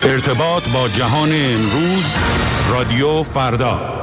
ارتباط با جهان امروز، رادیو فردا.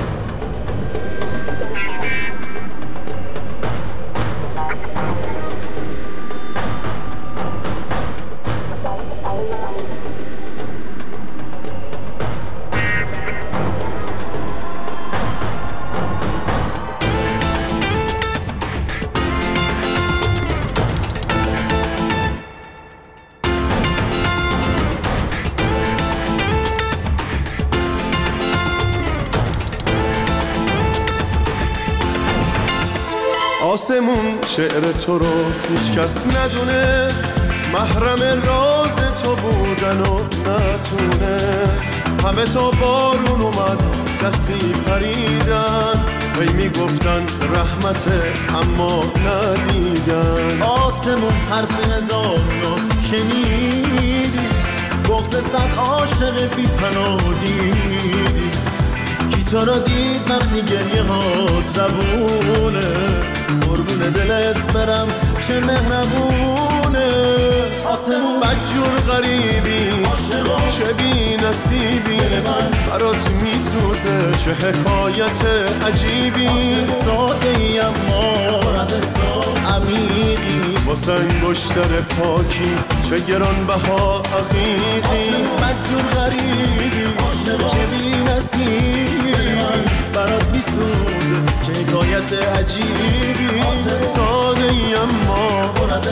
آسمون شعر تو رو هیچ کس ندونه، محرم راز تو بودن و نتونست. همه تا بارون اومد دستی پریدن، هی میگفتن رحمته اما ندیدن. آسمون حرف هزار رو شنیدی، بغض صد عاشق بی پناه دیدی. کی تو را دید وقتی گریه هات روونه، قربون دلت برم چه مهربونه. آسمون بدجور غریبی چه بی نصیبی، برات میسوزه چه حکایت عجیبی. ساده ای اما از احساس عمیقی، واسه انگشتر پاکی چه گرانبها عقیقی. بدجور غریبی چه بی نصیبی، برات میسوزه چه حکایت عجیبی. ساده ای اما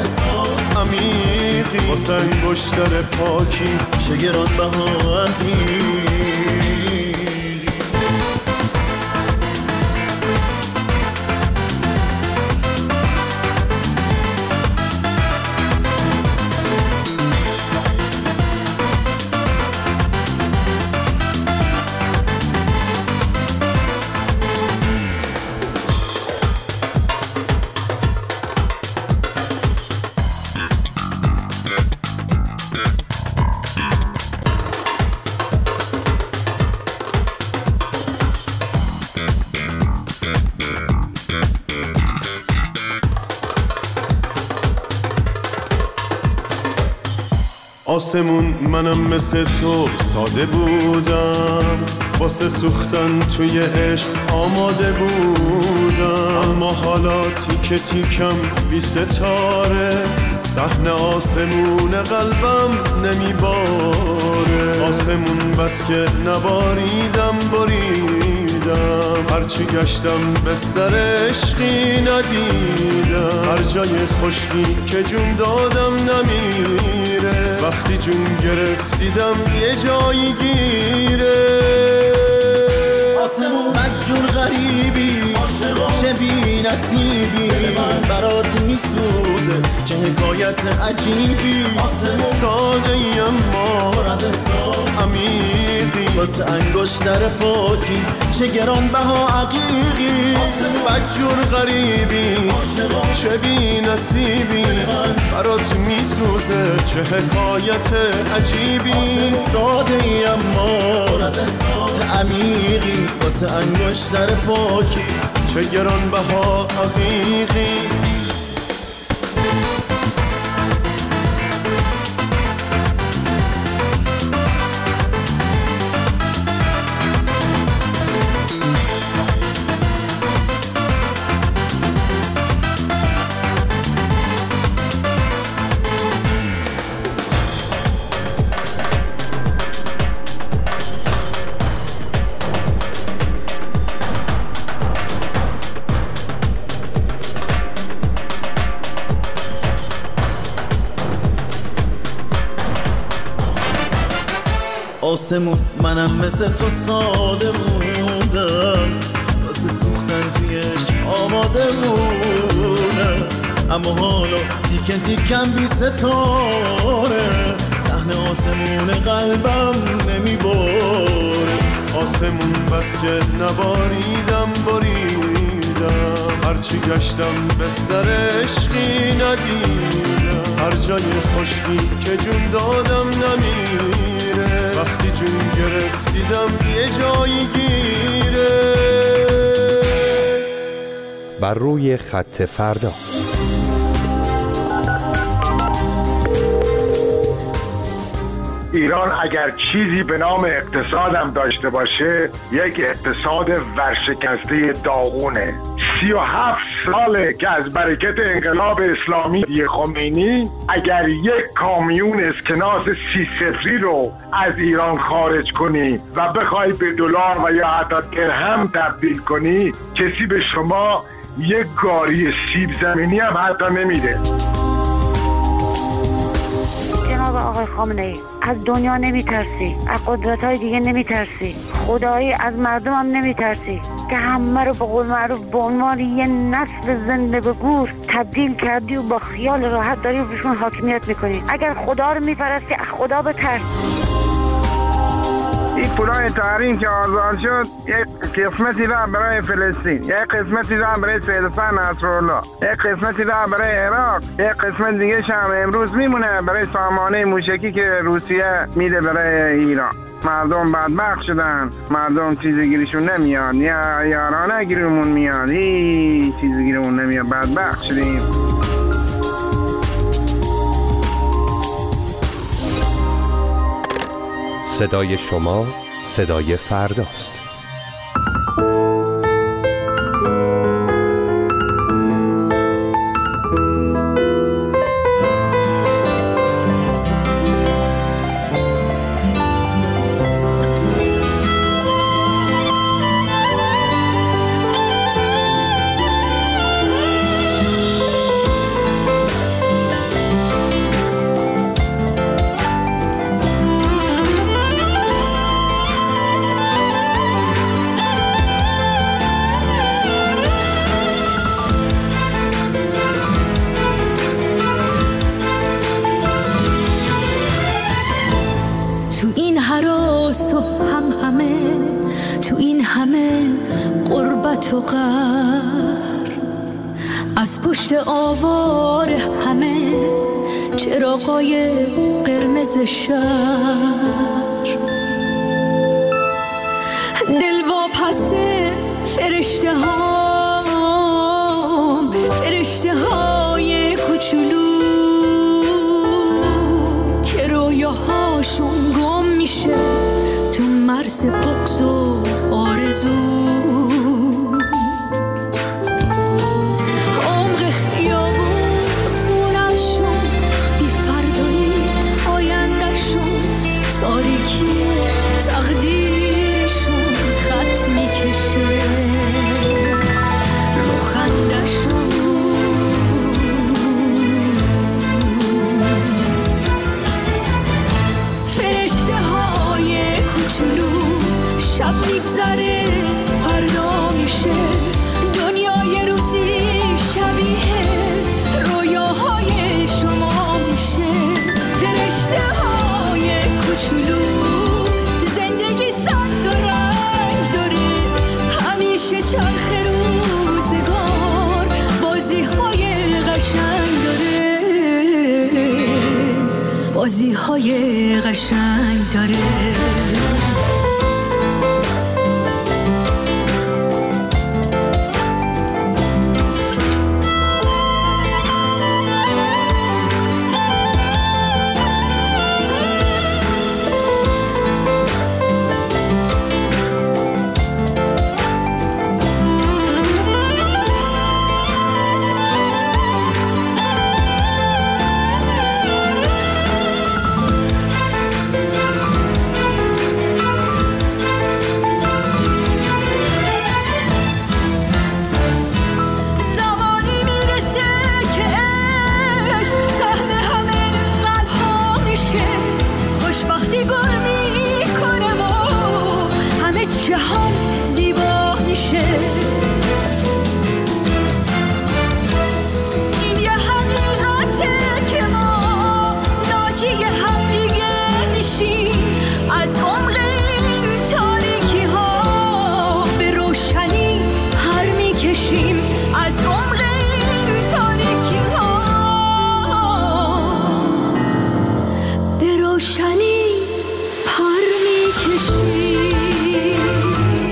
عمیقی، واسه انگشتر پاکی چه گرانبها عقیقی. آسمون منم مثل تو ساده بودم، واسه سوختن توی عشق آماده بودم. اما حالا تیکه تیکم بی ستاره، صحن آسمون قلبم نمیباره. آسمون بس که نباریدم بریدم، هرچی گشتم بستر عشقی ندیدم. هر جای خشکی که جون دادم نمیره، وقتی جون گرفت دیدم یه جایی گیره. آسمون بدجور غریبی چه بی نصیبی، برات میسوزه چه حکایت عجیبی. ساده ای اما عمیقی، واسه انگشتر پاکی چه گرانبها عقیقی. بدجور غریبی چه بی نصیبی، برات میسوزه چه حکایت عجیبی. ساده ای اما عمیقی، واسه انگشتر پاکی چه گرانبها عقیقی. آسمون منم مثل تو ساده بودم، واسه سوختن توی عشق آماده بودم. اما حالا تیکه تیکم بی ستاره، صحن آسمون قلبم نمیباره. آسمون بس که نباریدم بریدم، هرچی گشتم بستر عشقی ندیدم. هر جای خشکی که جون دادم نمیره، وقتی جون گرفت دیدم یه جایی گیره. بر روی خط فردا. ایران اگر چیزی به نام اقتصادم داشته باشه یک اقتصاد ورشکسته داغونه. 37 ساله که از برکت انقلاب اسلامی خمینی اگر یک کامیون اسکناس 30 رو از ایران خارج کنی و بخوای به دلار و یا حتی درهم تبدیل کنی، کسی به شما یک گاری سیب زمینی هم حتی نمیده. جناب آقای خامنه‌ای، از دنیا نمیترسی، از قدرت‌های دیگه نمیترسی، خدایی از مردم هم نمیترسی که همه رو به قول معروف به عنوان یه نسل زنده به گور تبدیل کردی و با خیال راحت داری و بهشون حاکمیت میکنی. اگر خدا رو میپرستی از خدا بترس. این پولای تحریم که آزاد شد یک قسمتی را برای فلسطین، یک قسمتی را برای سیدفن نصرالله، یک قسمتی را برای عراق، یک قسمت دیگه هم امروز میمونه برای سامانه موشکی که روسیه میده برای ایران. مردم بدبخت شدن، مردم چیزی گیرشون نمیاد، یا یارانه گیرمون میاد، هیچ چیزی گیرمون نمیاد، بدبخت شدیم. صدای شما صدای فرداست. تو قهر از پشت آوار همه چراغای قرمز شهر، دل واپس فرشته های کوچولو که رویاهاشون گم میشه تو مرز بغض و آرزو. شب میگذره فردا میشه، دنیای روزی شبیه رویاهای شما میشه. فرشته های کوچولو زندگی صد رنگ داره، همیشه چرخ روزگار بازی های قشنگ داره، بازی های قشنگ داره. روشنی پر میکشی.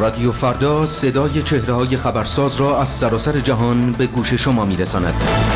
رادیو فردا صدای چهره‌های خبرساز را از سراسر جهان به گوش شما می‌رساند.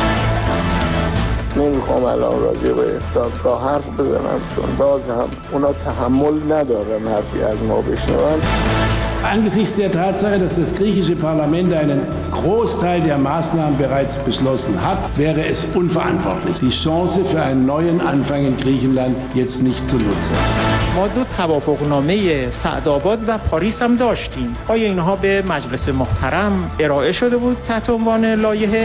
نمیخوام الان راجع به دادگاه حرف بزنم چون باز هم اونا تحمل ندارن حرفی از ما بشنون. Angesichts der Tatsache, dass das griechische Parlament einen Großteil der Maßnahmen bereits beschlossen hat, wäre es unverantwortlich, die Chance für einen neuen Anfang in Griechenland jetzt nicht zu nutzen. ما دو توافقنامه سعدآباد و پاریس هم داشتیم. آیا اینها به مجلس محترم ارائه شده بود تحت عنوان لایحه؟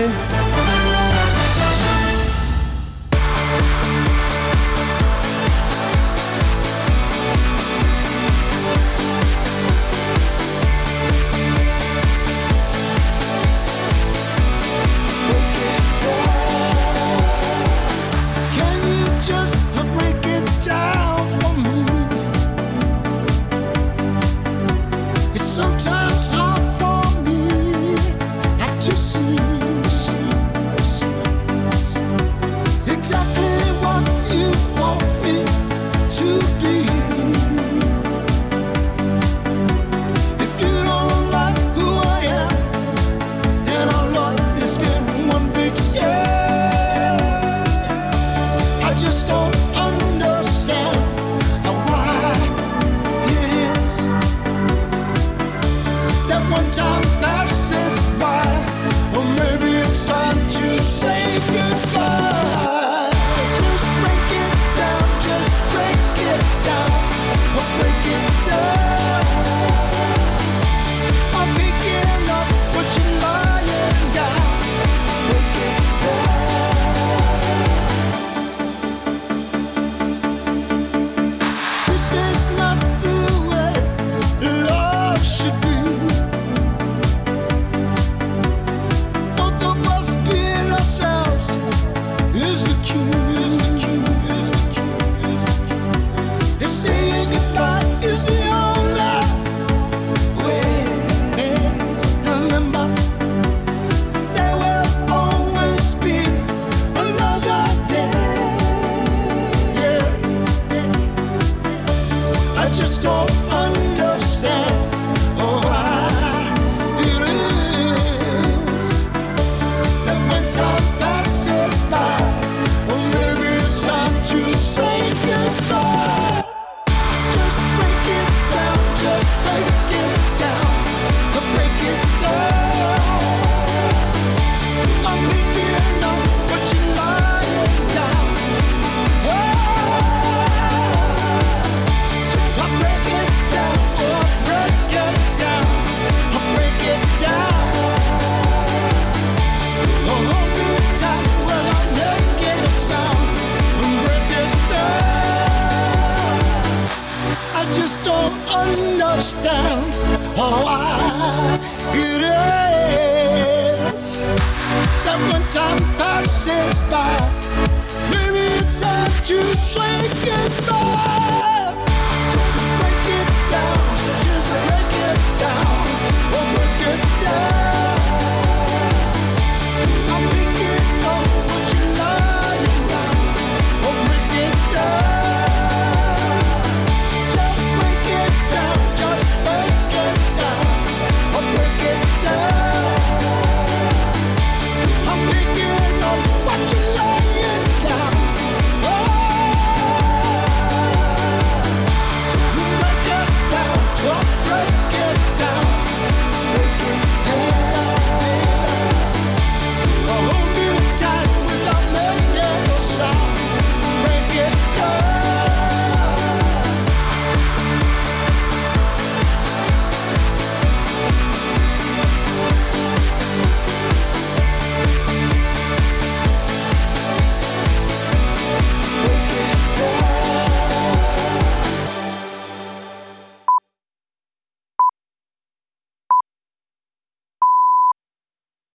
Maybe it's time to say goodbye.